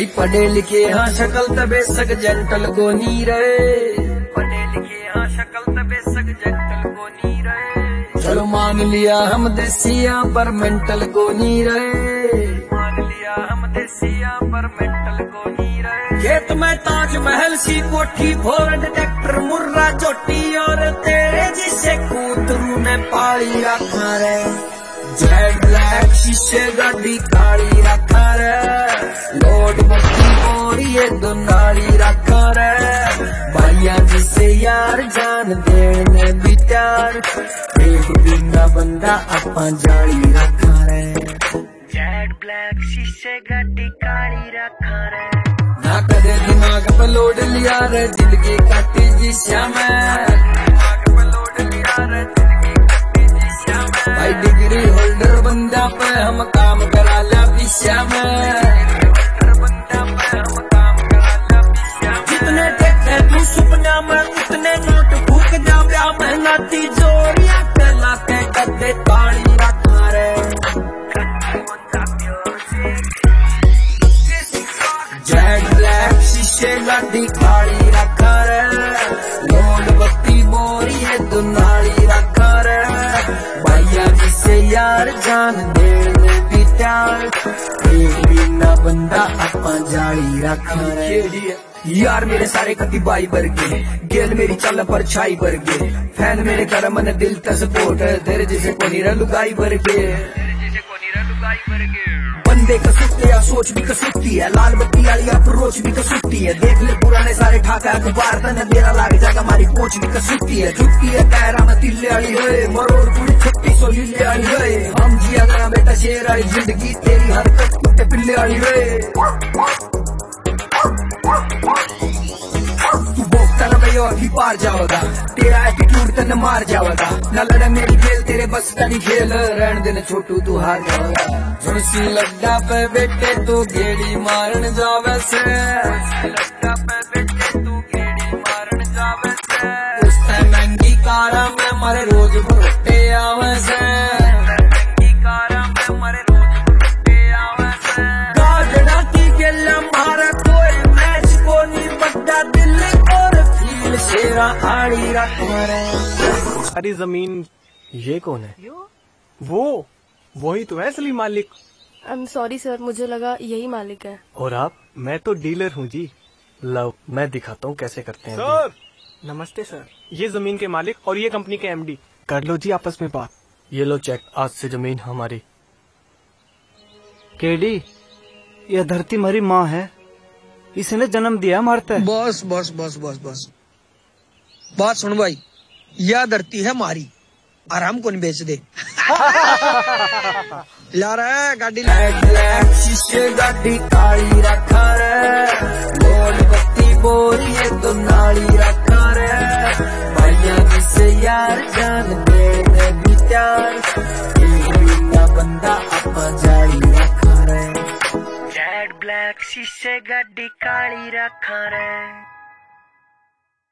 भाई पढ़े लिखे हाँ शक्ल तबे सक जेंटल को नी रहे, पढ़े लिखे हाँ शक्ल तबे सक जेंटल को नी रहे। चलो मान लिया हम देसिया पर मेंटल को नी रहे, मान लिया हम देसिया पर मेंटल को नी रहे। खेत में ताजमहल सी कोठी फोर्ड ट्रैक्टर मुर्रा चोटी और तेरे जिसे कूतरू ने पाली रखा रे। जेड ब्लैक शीशे गाड़ी काली रखा रे, लोड मक्की और ये दो नाली रखा रे। भैया जिसे यार जान देने भी प्यार, एक बिना बंदा अपा जाली रखा रे। जेड ब्लैक शीशे गाड़ी काली रखा रे। ना कदे दिमाग पे लोड लिया रे, दिल की काटी जी श्याम दिमाग पे लोड लिया रे, दिल की काटी जी श्याम। भाई डिग्री होल्डर बंदा पे हम काम करा लिया श्याम, जितने देखे तू सपना में उतने नोट फूक जा ब्याह महंगा तिजोरिया कला के कदे ताली रखा रे। जेड ब्लैक शीशे गाड़ी काली रखा रे, लोड बत्ती बोरी है दो नाली रखा रे। भैया जिसे यार जान देने भी प्यार, एक बिना बंदा अपा जाली रखा रे। यार मेरे सारे कति बाई वर्गे, गेल मेरी चल पर छाई वर्गे। फैन मेरे कर मन दिल तस्पोर्ट, तेरे जैसे कोनी लुगाई वर्गे, बंदे का सुस्ती है सोच भी कसुती है, लाल बत्ती वाली अप्रोच भी कसुती है। देख ले पुराने सारे ठाका अखबार तने मेरा लाग जाएगा, हमारी कोच भी कसुती है। झुकती है पैरा में तिल्ले वाली है, मरोड़ पूरी 36 लिल्ले वाली है। हम जिया गया बेटा शेर वाली जिंदगी, तेरी हरकत कुत्ते पिल्ले वाली है। तू बोलता ना भाई और भी पार जाओगा, तेरा एटीट्यूड तने मार जाओगा। न लड़े मेरी खेल तेरे बस का नहीं खेल, रहने देने छोटू तू हार जाओगा। झुरसी लड्डा पे बेटे तू गेड़ी मारन जावे से, लड्डा पे बेटे तू गेड़ी मारन जावे से। उस टाइम महंगी कारा में मारे रोज भरोटे आवे से, महंगी कारा में मारे रोज भरोटे आवे से। गाजड़ा की गेला मारा कोई मैच को नहीं बड्डा दिल और फील शेरा आड़ी रखवा रे। अरे जमीन ये कौन है? वो वही तो है असली मालिक। आई एम सॉरी सर, मुझे लगा यही मालिक है। और आप? मैं तो डीलर हूँ जी। लो मैं दिखाता हूँ कैसे करते हैं। सर नमस्ते सर, ये जमीन के मालिक और ये कंपनी के एमडी। कर लो जी आपस में बात। ये लो चेक, आज से जमीन हमारी। केडी यह धरती हमारी माँ है, इसने जन्म दिया मारता है। बस बस बस बस बस बात सुन भाई, यह धरती है मारी, आराम को नहीं बेच दे। ला रहा गाड़ी ब्लैक शीशे गाड़ी काली रखा रे, लोड बत्ती बोरी है दो नाली रखा रे। भैया जिसे यार जान देने भी प्यार, एक बिना बंदा अपा जाली रखा रे। जेड ब्लैक शीशे गाड़ी काली रखा रे।